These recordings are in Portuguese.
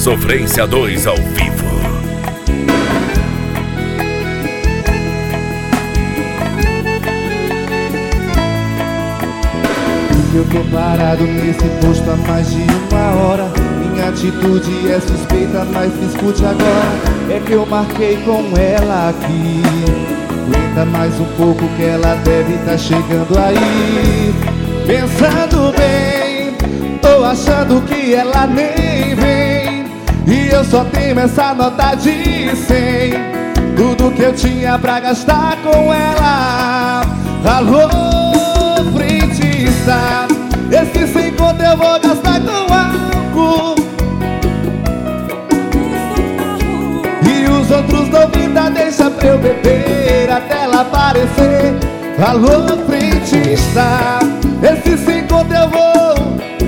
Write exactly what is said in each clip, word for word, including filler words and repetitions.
Sofrência dois ao vivo. Eu tô parado nesse posto há mais de uma hora. Minha atitude é suspeita, mas me escute agora. É que eu marquei com ela aqui. Aguenta mais um pouco que ela deve tá chegando aí. Pensando bem, tô achando que ela nem vem. E eu só tenho essa nota de cem. Tudo que eu tinha pra gastar com ela. Alô, frentista, esse sem conto eu vou gastar com álcool. E os outros noventa deixa pra eu beber até ela aparecer. Alô, frentista, esse sem conto eu vou.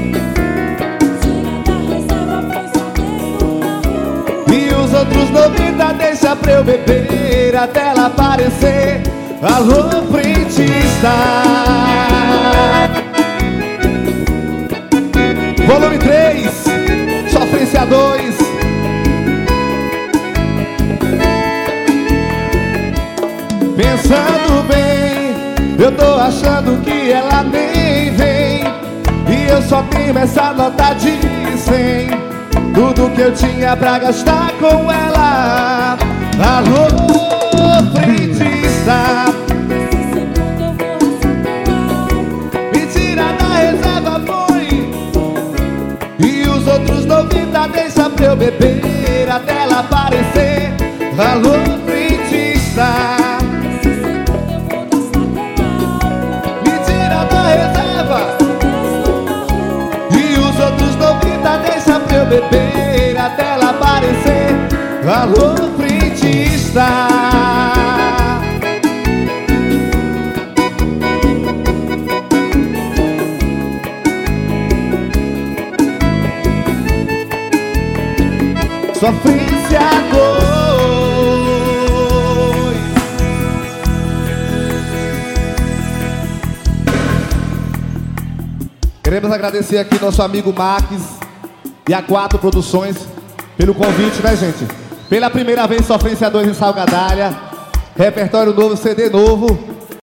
E os outros noventa deixa pra eu beber até ela aparecer. Alô, frentista. Volume três, Sofrência dois. Pensando bem, eu tô achando que ela nem vem. E eu só tenho essa nota de cem. Tudo que eu tinha pra gastar com ela. Alô, frentista, me tira da reserva, foi. E os outros noventa deixa pra eu beber até ela aparecer. Alô, frentista, me tira da reserva. E os outros noventa deixa pra eu beber até ela aparecer. Alô, frentista. Sofrência dois. Queremos agradecer aqui nosso amigo Max e a Quatro Produções pelo convite, né, gente? Pela primeira vez, Sofrência dois em Salgadalha. Repertório novo, C D novo.